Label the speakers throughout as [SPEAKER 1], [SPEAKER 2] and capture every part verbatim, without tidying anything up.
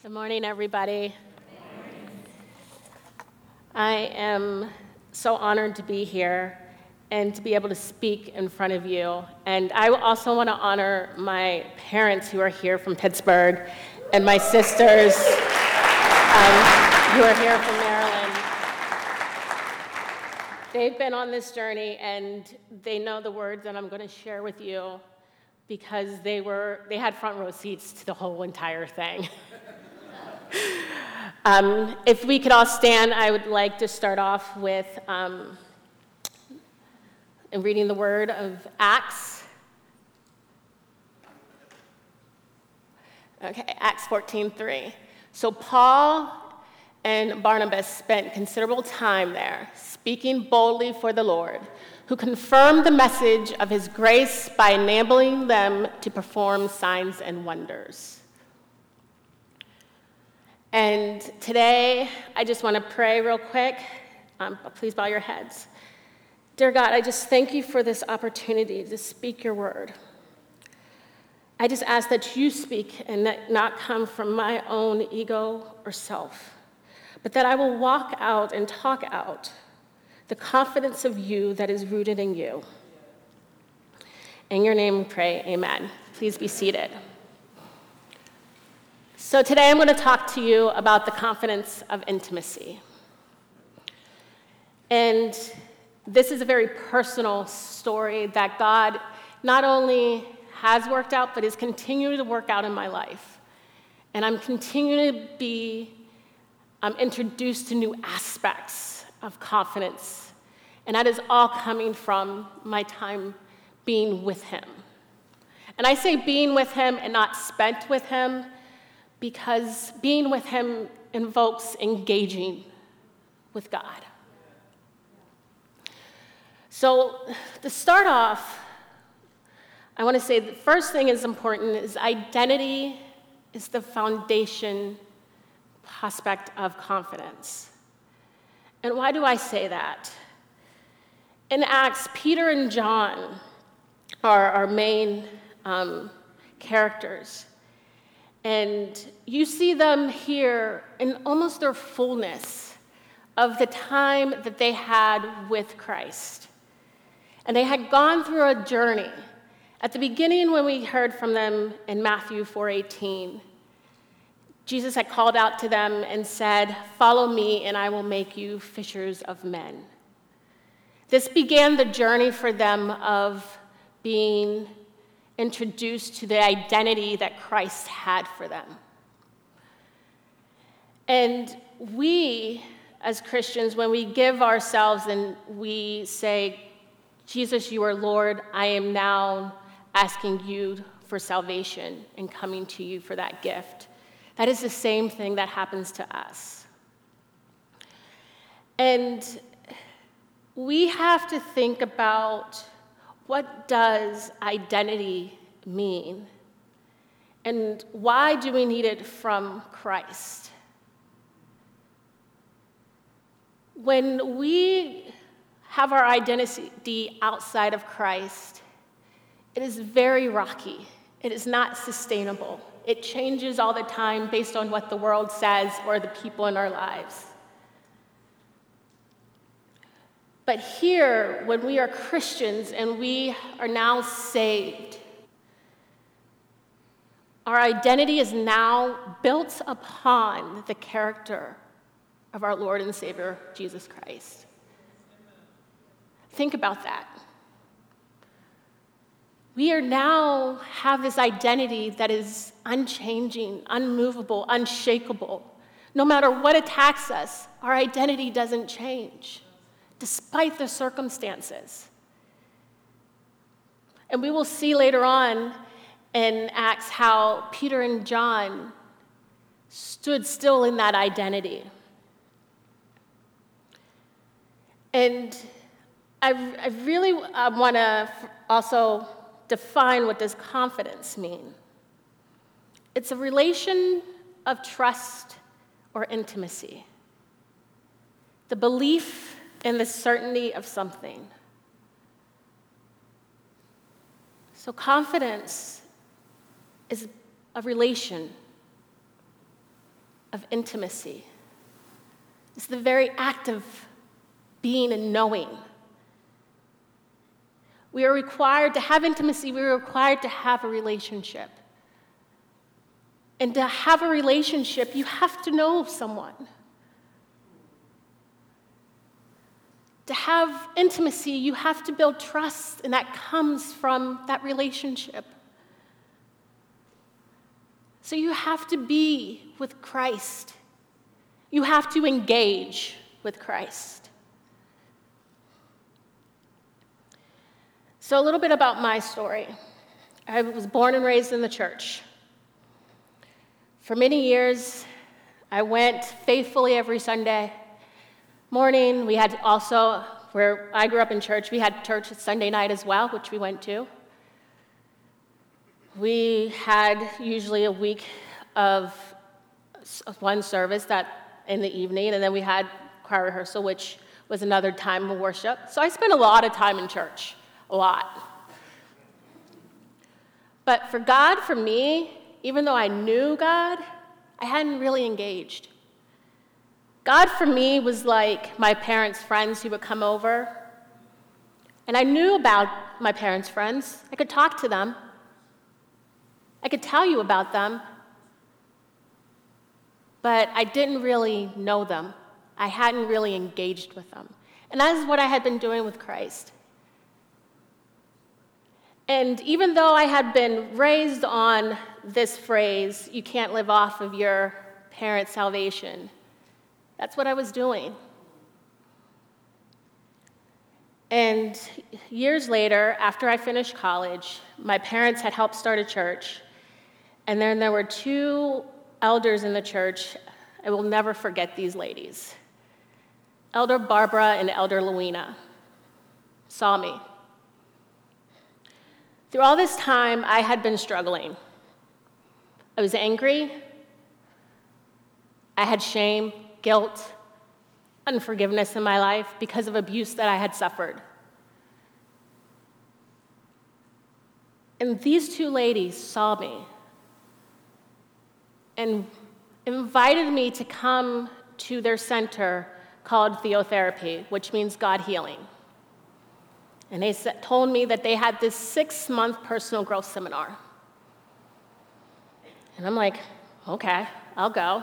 [SPEAKER 1] Good morning, everybody. I am so honored to be here and to be able to speak in front of you. And I also want to honor my parents who are here from Pittsburgh and my sisters um, who are here from Maryland. They've been on this journey and they know the words that I'm going to share with you because they were they had front row seats to the whole entire thing. Um, if we could all stand, I would like to start off with um, reading the word of Acts. Okay, Acts fourteen three. So Paul and Barnabas spent considerable time there, speaking boldly for the Lord, who confirmed the message of his grace by enabling them to perform signs and wonders. And today, I just want to pray real quick. Um, please bow your heads. Dear God, I just thank you for this opportunity to speak your word. I just ask that you speak and that not come from my own ego or self, but that I will walk out and talk out the confidence of you that is rooted in you. In your name we pray, amen. Please be seated. So today I'm going to talk to you about the confidence of intimacy. And this is a very personal story that God not only has worked out, but is continuing to work out in my life. And I'm continuing to be um, introduced to new aspects of confidence. And that is all coming from my time being with him. And I say being with him and not spent with him, because being with him invokes engaging with God. So to start off, I want to say the first thing is important is identity is the foundation aspect of confidence. And why do I say that? In Acts, Peter and John are our main um, characters. And you see them here in almost their fullness of the time that they had with Christ. And they had gone through a journey. At the beginning, when we heard from them in Matthew four eighteen, Jesus had called out to them and said, "Follow me, and I will make you fishers of men." This began the journey for them of being introduced to the identity that Christ had for them. And we, as Christians, when we give ourselves and we say, "Jesus, you are Lord, I am now asking you for salvation and coming to you for that gift," that is the same thing that happens to us. And we have to think about, what does identity mean? And why do we need it from Christ? When we have our identity outside of Christ, it is very rocky. It is not sustainable. It changes all the time based on what the world says or the people in our lives. But here, when we are Christians and we are now saved, our identity is now built upon the character of our Lord and Savior, Jesus Christ. Think about that. We are now have this identity that is unchanging, unmovable, unshakable. No matter what attacks us, our identity doesn't change, despite the circumstances. And we will see later on in Acts how Peter and John stood still in that identity. And I, I really uh, want to also define what does confidence mean. It's a relation of trust or intimacy, the belief in the certainty of something. So confidence is a relation. of intimacy. It's the very act of being and knowing. We are required to have intimacy. We are required to have a relationship. And to have a relationship, you have to know someone. To have intimacy, you have to build trust, and that comes from that relationship. So you have to be with Christ. You have to engage with Christ. So a little bit about my story. I was born and raised in the church. For many years, I went faithfully every Sunday morning. We had also, where I grew up in church, we had church Sunday night as well, which we went to. We had usually a week of one service that in the evening, and then we had choir rehearsal, which was another time of worship. So I spent a lot of time in church, a lot. But for God, for me, even though I knew God, I hadn't really engaged. God for me was like my parents' friends who would come over. And I knew about my parents' friends. I could talk to them. I could tell you about them. But I didn't really know them. I hadn't really engaged with them. And that is what I had been doing with Christ. And even though I had been raised on this phrase, you can't live off of your parents' salvation, that's what I was doing. And years later, after I finished college, my parents had helped start a church. And then there were two elders in the church. I will never forget these ladies. Elder Barbara and Elder Louina saw me. Through all this time, I had been struggling. I was angry. I had shame, guilt, unforgiveness in my life because of abuse that I had suffered. And these two ladies saw me and invited me to come to their center called Theotherapy, which means God healing. And they told me that they had this six-month personal growth seminar. And I'm like, okay, I'll go.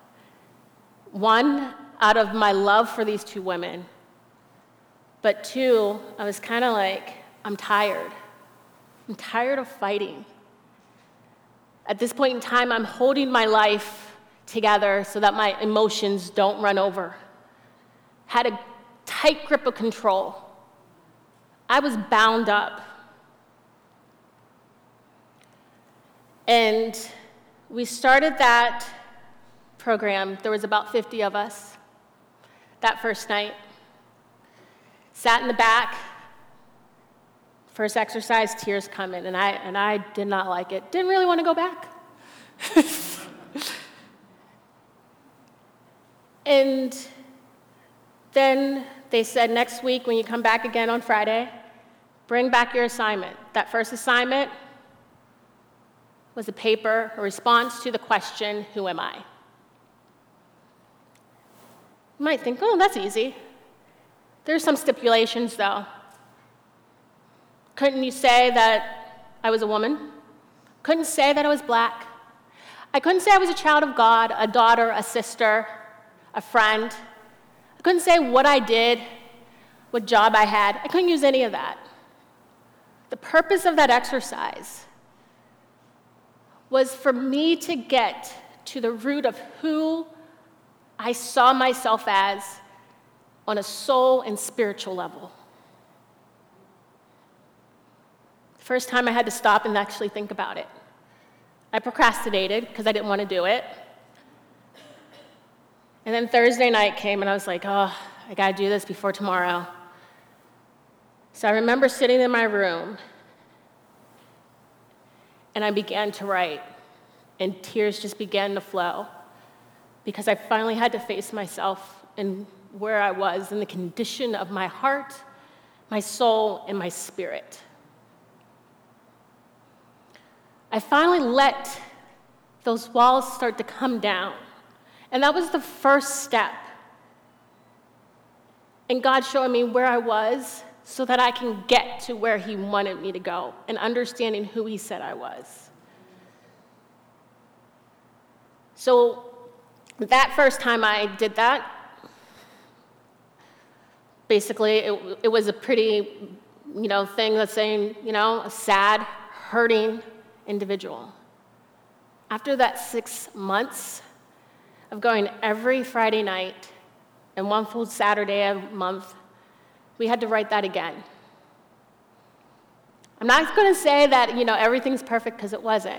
[SPEAKER 1] One, out of my love for these two women. But two, I was kind of like, I'm tired. I'm tired of fighting. At this point in time, I'm holding my life together so that my emotions don't run over. Had a tight grip of control. I was bound up. And we started that program. There was about fifty of us that first night. Sat in the back. First exercise, tears coming, and I and I did not like it. Didn't really want to go back. And then they said, next week when you come back again on Friday, bring back your assignment. That first assignment was a paper, a response to the question, who am I? You might think, oh, that's easy. There's some stipulations, though. Couldn't you say that I was a woman? Couldn't say that I was black. I couldn't say I was a child of God, a daughter, a sister, a friend. I couldn't say what I did, what job I had. I couldn't use any of that. The purpose of that exercise was for me to get to the root of who I saw myself as on a soul and spiritual level. The first time I had to stop and actually think about it. I procrastinated because I didn't want to do it. And then Thursday night came and I was like, oh, I got to do this before tomorrow. So I remember sitting in my room and I began to write, and tears just began to flow because I finally had to face myself and where I was in the condition of my heart, my soul, and my spirit. I finally let those walls start to come down, And that was the first step in God showing me where I was so that I can get to where he wanted me to go and understanding who he said I was. So that first time I did that, basically it, it was a pretty, you know, thing that's saying, you know, a sad, hurting individual. After that six months of going every Friday night and one full Saturday a month, we had to write that again. I'm not going to say that, you know, everything's perfect, because it wasn't.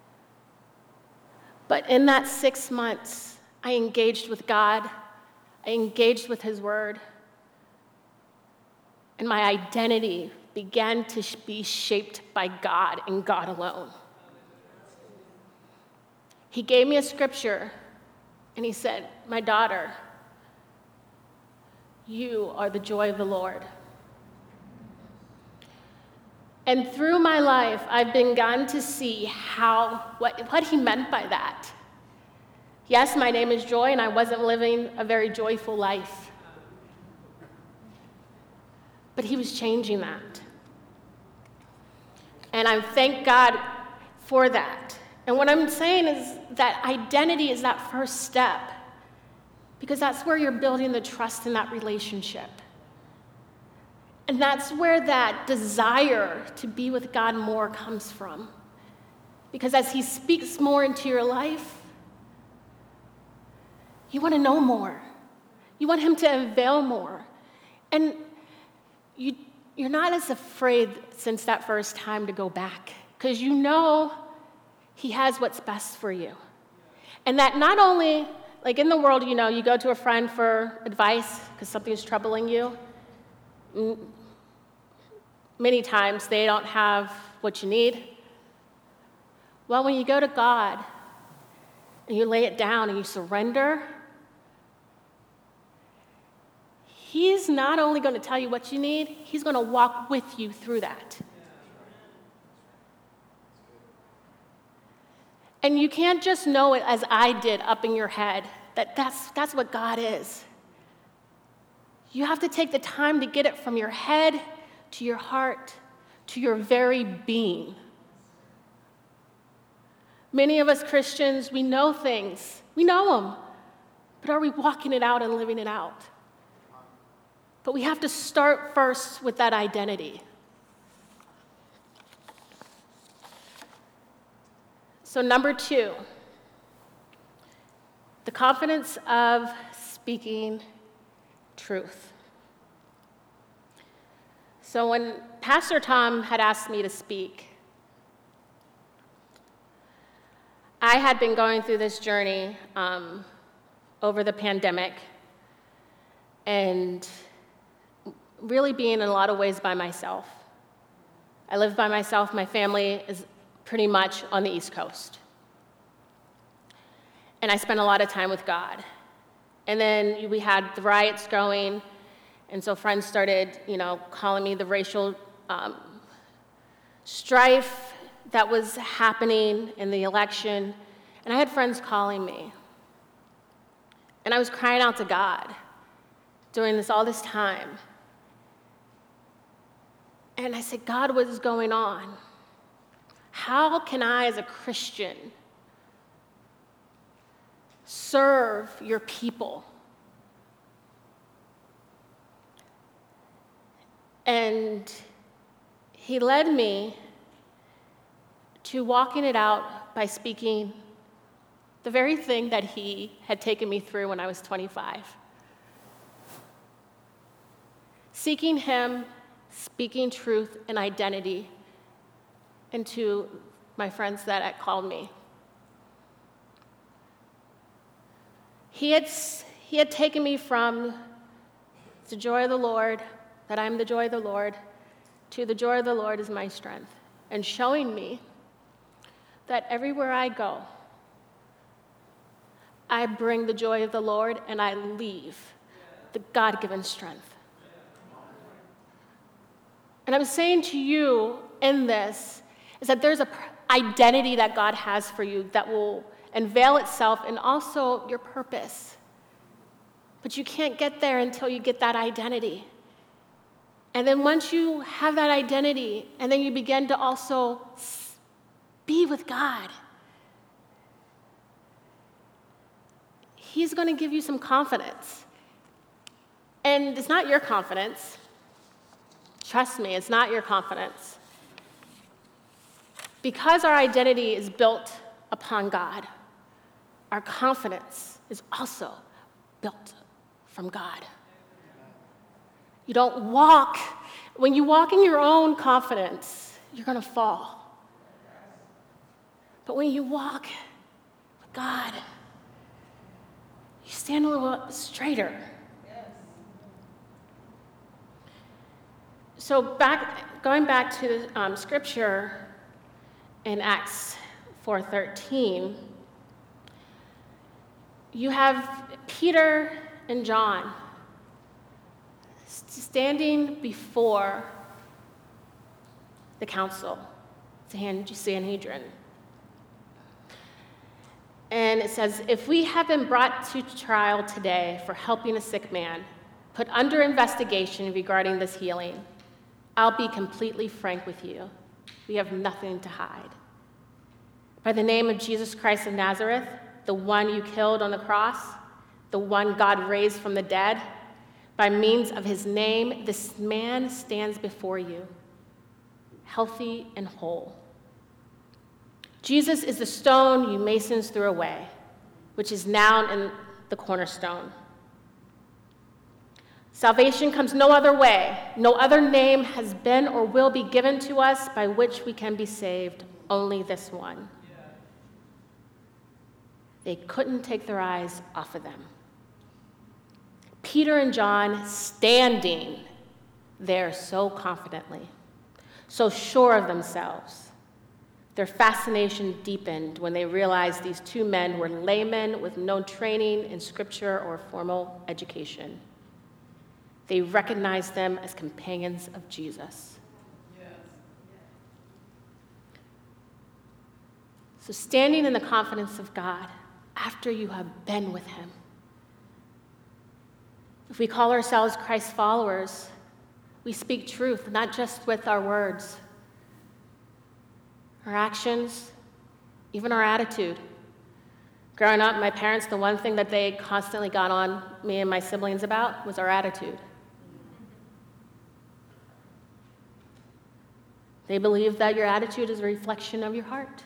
[SPEAKER 1] But in that six months, I engaged with God. I engaged with his word. And my identity began to be shaped by God and God alone. He gave me a scripture, and he said, "My daughter, you are the joy of the Lord." And through my life, I've begun to see how, what, what he meant by that. Yes, my name is Joy, and I wasn't living a very joyful life. But he was changing that. And I thank God for that. And what I'm saying is that identity is that first step, because that's where you're building the trust in that relationship. And that's where that desire to be with God more comes from. Because as he speaks more into your life, you want to know more. You want him to unveil more. And you, you're not as afraid since that first time to go back, because you know he has what's best for you. And that not only, like in the world, you know, you go to a friend for advice because something's troubling you. Many times they don't have what you need. Well, when you go to God and you lay it down and you surrender, he's not only going to tell you what you need, he's going to walk with you through that. And you can't just know it as I did up in your head, that that's, that's what God is. You have to take the time to get it from your head to your heart to your very being. Many of us Christians, we know things. We know them. But are we walking it out and living it out? But we have to start first with that identity. So number two, the confidence of speaking truth. So when Pastor Tom had asked me to speak, I had been going through this journey um, over the pandemic and really being in a lot of ways by myself. I live by myself. My family is pretty much on the East Coast. And I spent a lot of time with God. And then we had the riots going, and so friends started, you know, calling me the racial um, strife that was happening in the election. And I had friends calling me. And I was crying out to God during this all this time. And I said, God, what is going on? How can I, as a Christian, serve your people? And he led me to walking it out by speaking the very thing that he had taken me through when I was twenty-five. Seeking him, speaking truth and identity into my friends that had called me. He had, he had taken me from the joy of the Lord, that I'm the joy of the Lord, to the joy of the Lord is my strength, and showing me that everywhere I go, I bring the joy of the Lord and I leave the God-given strength. And I'm saying to you in this is that there's an identity that God has for you that will and veil itself in also your purpose. But you can't get there until you get that identity. And then once you have that identity, and then you begin to also be with God, He's going to give you some confidence. And it's not your confidence. Trust me, it's not your confidence. Because our identity is built upon God, our confidence is also built from God. You don't walk, when you walk in your own confidence, you're going to fall. But when you walk with God, you stand a little straighter. So back, going back to um, scripture in Acts four thirteen, you have Peter and John standing before the council, the Sanhedrin. And it says, if we have been brought to trial today for helping a sick man, put under investigation regarding this healing, I'll be completely frank with you. We have nothing to hide. By the name of Jesus Christ of Nazareth, the one you killed on the cross, the one God raised from the dead, by means of his name, this man stands before you, healthy and whole. Jesus is the stone you masons threw away, which is now in the cornerstone. Salvation comes no other way. No other name has been or will be given to us by which we can be saved, only this one. They couldn't take their eyes off of them. Peter and John standing there so confidently, so sure of themselves. Their fascination deepened when they realized these two men were laymen with no training in scripture or formal education. They recognized them as companions of Jesus. Yes. So standing in the confidence of God after you have been with him. If we call ourselves Christ followers, we speak truth, not just with our words, our actions, even our attitude. Growing up, my parents, the one thing that they constantly got on me and my siblings about was our attitude. They believe that your attitude is a reflection of your heart.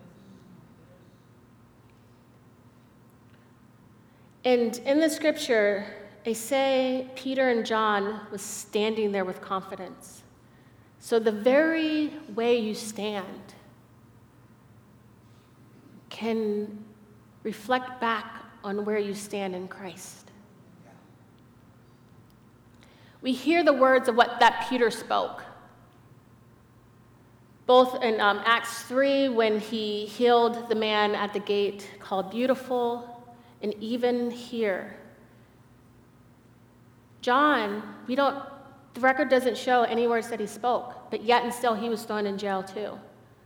[SPEAKER 1] And in the scripture, they say Peter and John was standing there with confidence. So the very way you stand can reflect back on where you stand in Christ. We hear the words of what that Peter spoke. Both in um, Acts three, when he healed the man at the gate called Beautiful, and even here. John, we don't, the record doesn't show any words that he spoke, but yet and still he was thrown in jail too.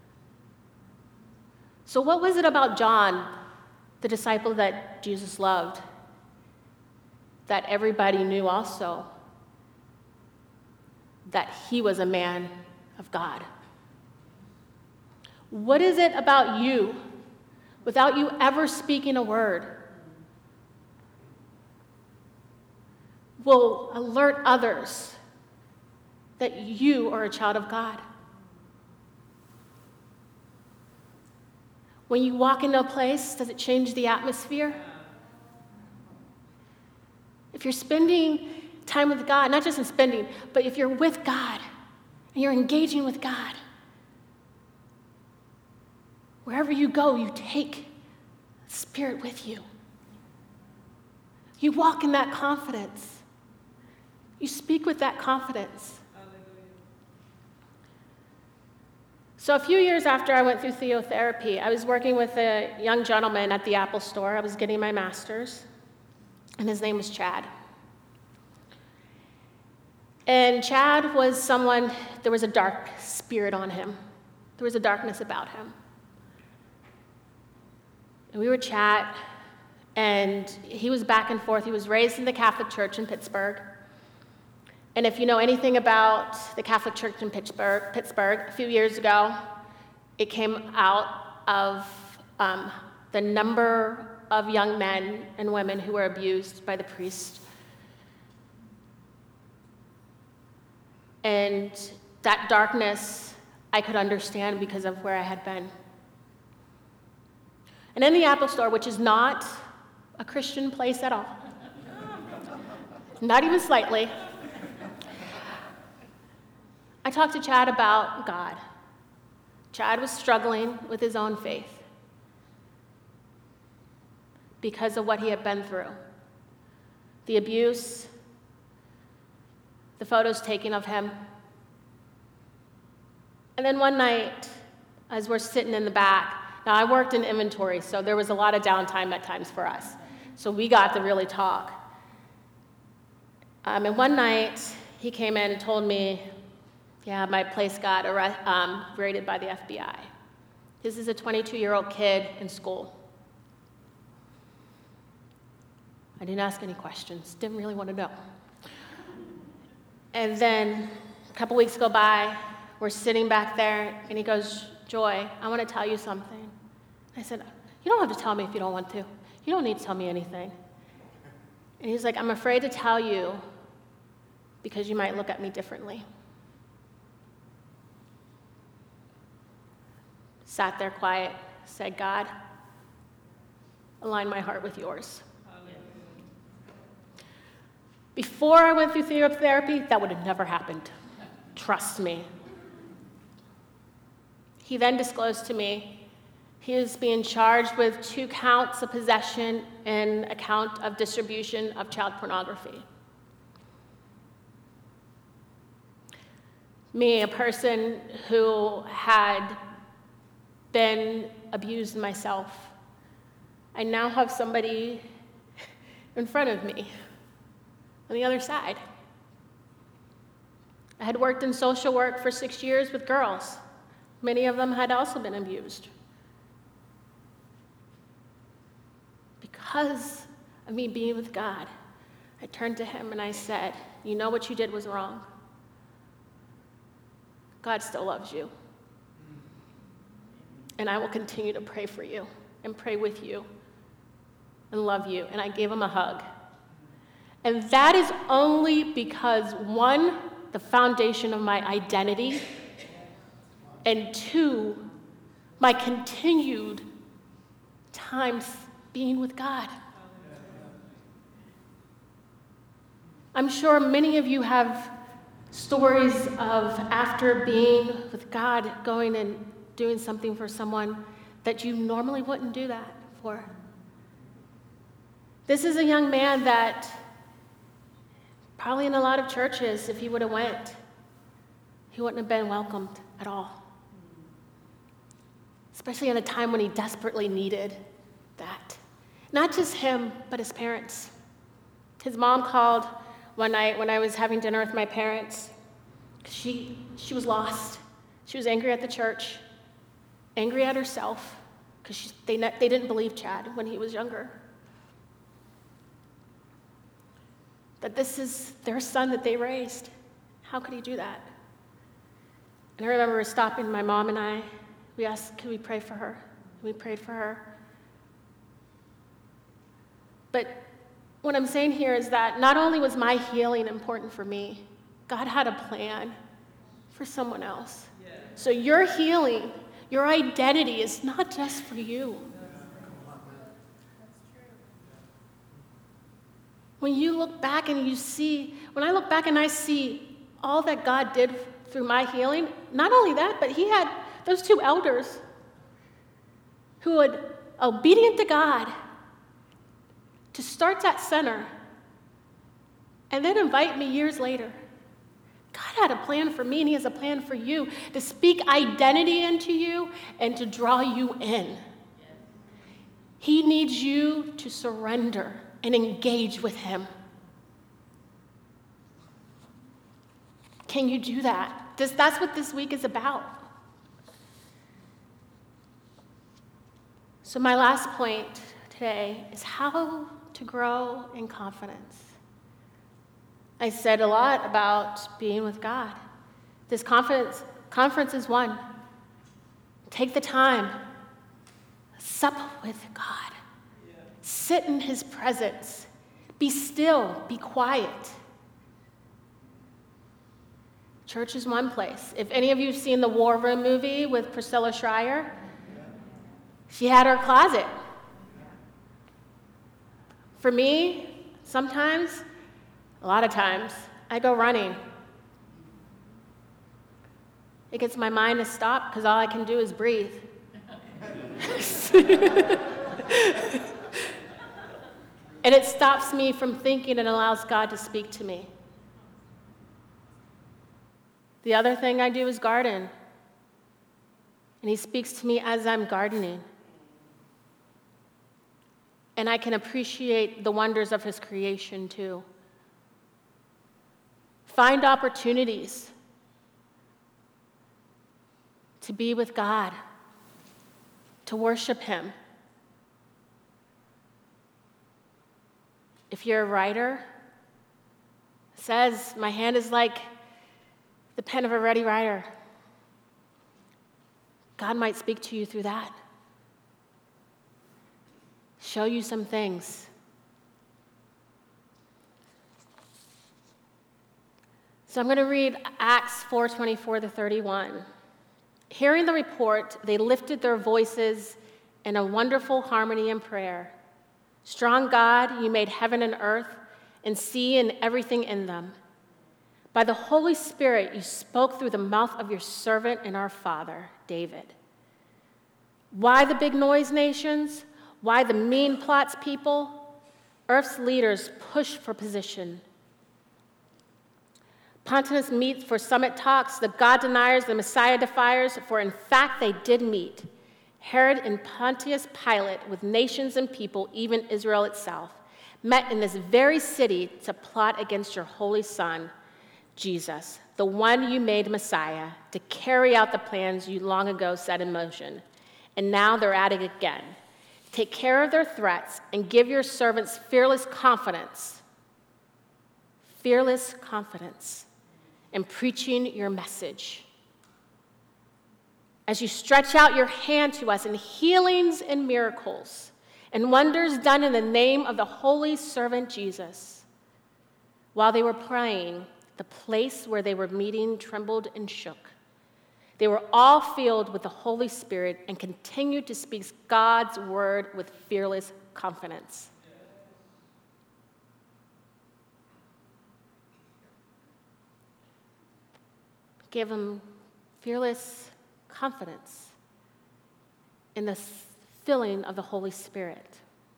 [SPEAKER 1] So what was it about John, the disciple that Jesus loved, that everybody knew also that he was a man of God? What is it about you, without you ever speaking a word, will alert others that you are a child of God? When you walk into a place, does it change the atmosphere? If you're spending time with God, not just in spending, but if you're with God and you're engaging with God, wherever you go, you take the Spirit with you. You walk in that confidence. You speak with that confidence. So a few years after I went through theotherapy, I was working with a young gentleman at the Apple store. I was getting my master's, and his name was Chad. And Chad was someone, there was a dark spirit on him. There was a darkness about him. and we would chat, and he was back and forth. He was raised in the Catholic Church in Pittsburgh. And if you know anything about the Catholic Church in Pittsburgh, Pittsburgh, a few years ago, it came out of um, the number of young men and women who were abused by the priest. And that darkness I could understand because of where I had been. And in the Apple Store, which is not a Christian place at all, not even slightly, I talked to Chad about God. Chad was struggling with his own faith because of what he had been through. The abuse, the photos taken of him. And then one night, as we're sitting in the back, now I worked in inventory, so there was a lot of downtime at times for us. So we got to really talk. Um, and one night, he came in and told me, yeah, my place got arre- um, raided by the F B I. This is a twenty-two-year-old kid in school. I didn't ask any questions, didn't really want to know. And then a couple weeks go by, we're sitting back there, and he goes, Joy, I want to tell you something. I said, you don't have to tell me if you don't want to. You don't need to tell me anything. And he's like, I'm afraid to tell you because you might look at me differently. Sat there quiet, said, God, align my heart with yours. Before I went through therapy, that would have never happened. Trust me. He then disclosed to me he is being charged with two counts of possession and a count of distribution of child pornography. Me, a person who had been abused myself, I now have somebody in front of me on the other side. I had worked in social work for six years with girls. Many of them had also been abused. Because of me being with God, I turned to him and I said, you know what you did was wrong. God still loves you. And I will continue to pray for you and pray with you and love you. And I gave him a hug. And that is only because, one, the foundation of my identity, and two, my continued time being with God. I'm sure many of you have stories of after being with God, going and doing something for someone that you normally wouldn't do that for. This is a young man that probably in a lot of churches, if he would have went, he wouldn't have been welcomed at all. Especially in a time when he desperately needed that. Not just him, but his parents. His mom called one night when I was having dinner with my parents. She, she was lost. She was angry at the church, angry at herself, because they, they didn't believe Chad when he was younger. That this is their son that they raised. How could he do that? And I remember stopping my mom and I. We asked, can we pray for her? And we prayed for her. But what I'm saying here is that not only was my healing important for me, God had a plan for someone else. Yeah. So your healing, your identity is not just for you. When you look back and you see, when I look back and I see all that God did through my healing, not only that, but he had those two elders who were obedient to God to start that center and then invite me years later. God had a plan for me, and he has a plan for you to speak identity into you and to draw you in. He needs you to surrender and engage with him. Can you do that? This, that's what this week is about. So my last point today is how to grow in confidence. I said a lot about being with God. This conference, conference is one. Take the time. Sup with God. Sit in his presence. Be still. Be quiet. Church is one place. If any of you have seen the War Room movie with Priscilla Schreier, she had her closet. For me, sometimes, a lot of times, I go running. It gets my mind to stop because all I can do is breathe. And it stops me from thinking and allows God to speak to me. The other thing I do is garden. And he speaks to me as I'm gardening. And I can appreciate the wonders of his creation too. Find opportunities to be with God, to worship him. If you're a writer, it says, my hand is like the pen of a ready writer. God might speak to you through that. Show you some things. So I'm going to read Acts four twenty-four to thirty-one. Hearing the report, they lifted their voices in a wonderful harmony and prayer. Strong God, you made heaven and earth and sea and everything in them. By the Holy Spirit, you spoke through the mouth of your servant and our father, David. Why the big noise, nations? Why the mean plots, people? Earth's leaders push for position. Pontius meets for summit talks, the God deniers, the Messiah defiers, for in fact they did meet. Herod and Pontius Pilate, with nations and people, even Israel itself, met in this very city to plot against your holy Son, Jesus, the one you made Messiah, to carry out the plans you long ago set in motion. And now they're at it again. Take care of their threats and give your servants fearless confidence. Fearless confidence in preaching your message. As you stretch out your hand to us in healings and miracles and wonders done in the name of the holy servant Jesus. While they were praying, the place where they were meeting trembled and shook. They were all filled with the Holy Spirit and continued to speak God's word with fearless confidence. Give them fearless confidence in the filling of the Holy Spirit.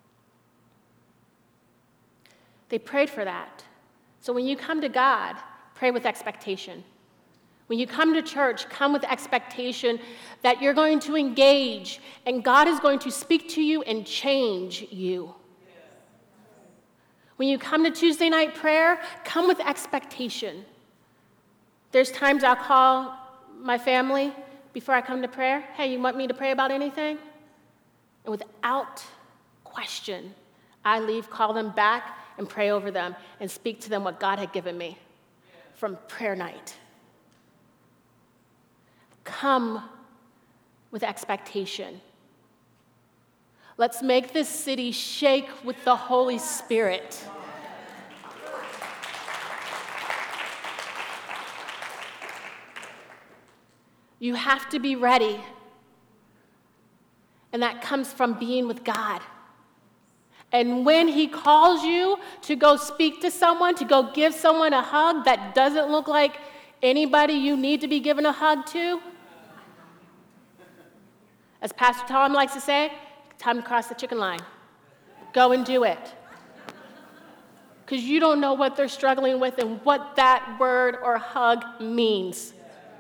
[SPEAKER 1] They prayed for that. So when you come to God, pray with expectation. When you come to church, come with expectation that you're going to engage and God is going to speak to you and change you. When you come to Tuesday night prayer, come with expectation. There's times I'll call my family before I come to prayer. Hey, you want me to pray about anything? And without question, I leave, call them back, and pray over them and speak to them what God had given me from prayer night. Come with expectation. Let's make this city shake with the Holy Spirit. You have to be ready. And that comes from being with God. And when he calls you to go speak to someone, to go give someone a hug that doesn't look like anybody you need to be given a hug to, as Pastor Tom likes to say, time to cross the chicken line. Go and do it. Because you don't know what they're struggling with and what that word or hug means.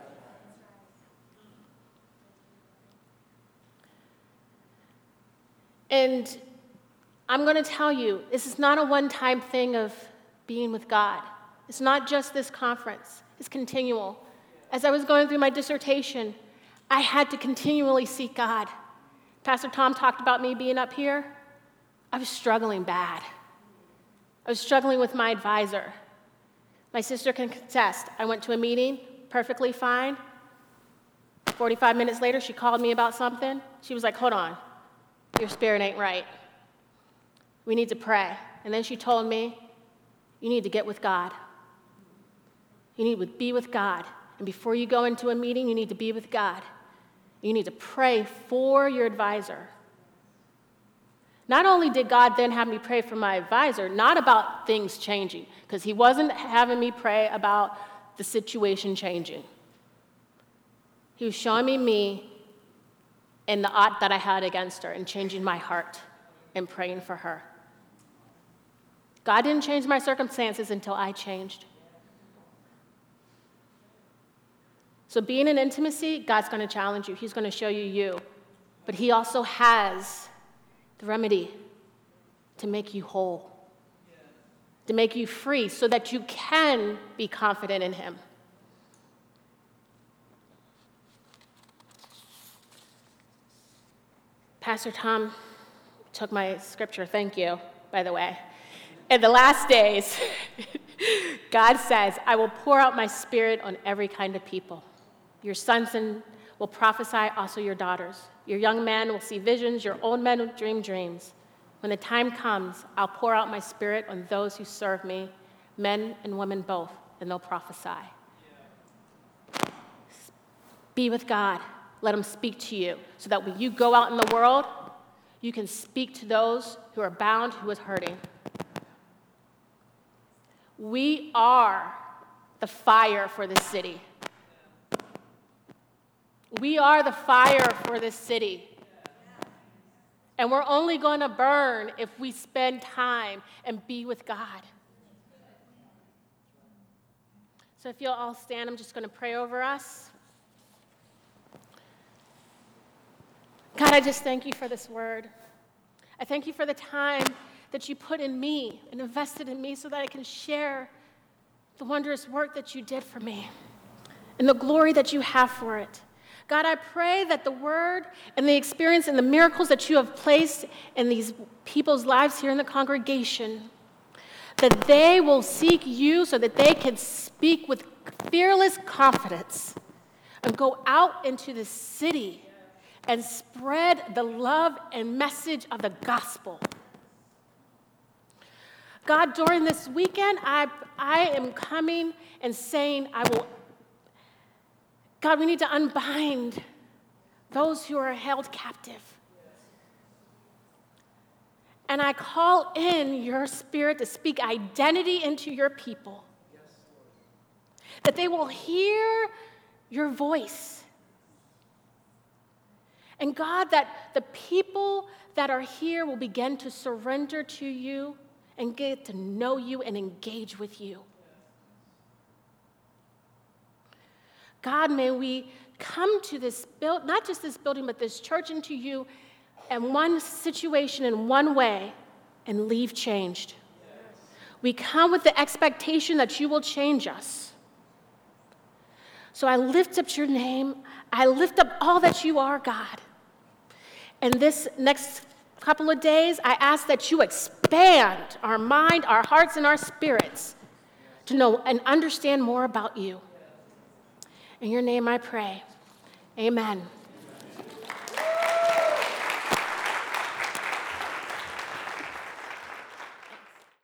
[SPEAKER 1] And I'm going to tell you, this is not a one-time thing of being with God. It's not just this conference. It's continual. As I was going through my dissertation, I had to continually seek God Pastor Tom talked about me being up here. I was struggling bad. I was struggling with my advisor. My sister can contest. I went to a meeting, perfectly fine. forty-five minutes later, she called me about something. She was like, hold on, your spirit ain't right. We need to pray. And then she told me, you need to get with God. You need to be with God. And before you go into a meeting, you need to be with God. You need to pray for your advisor. Not only did God then have me pray for my advisor, not about things changing, because he wasn't having me pray about the situation changing. He was showing me me and the ought that I had against her and changing my heart and praying for her. God didn't change my circumstances until I changed. So being in intimacy, God's going to challenge you. He's going to show you you. But he also has the remedy to make you whole, to make you free so that you can be confident in him. Pastor Tom took my scripture, thank you, by the way. In the last days, God says, I will pour out my spirit on every kind of people. Your sons and will prophesy, also your daughters. Your young men will see visions, your old men will dream dreams. When the time comes, I'll pour out my spirit on those who serve me, men and women both, and they'll prophesy. Yeah. Be with God. Let him speak to you so that when you go out in the world, you can speak to those who are bound, who is hurting. We are the fire for this city. We are the fire for this city. And we're only going to burn if we spend time and be with God. So if you'll all stand, I'm just going to pray over us. God, I just thank you for this word. I thank you for the time that you put in me and invested in me so that I can share the wondrous work that you did for me and the glory that you have for it. God, I pray that the word and the experience and the miracles that you have placed in these people's lives here in the congregation, that they will seek you so that they can speak with fearless confidence and go out into the city and spread the love and message of the gospel. God, during this weekend, I, I am coming and saying, I will God, we need to unbind those who are held captive. And I call in your spirit to speak identity into your people. That they will hear your voice. And God, that the people that are here will begin to surrender to you and get to know you and engage with you. God, may we come to this build, not just this building, but this church and to you in one situation, in one way, and leave changed. Yes. We come with the expectation that you will change us. So I lift up your name. I lift up all that you are, God. And this next couple of days, I ask that you expand our mind, our hearts, and our spirits to know and understand more about you. In your name I pray. Amen.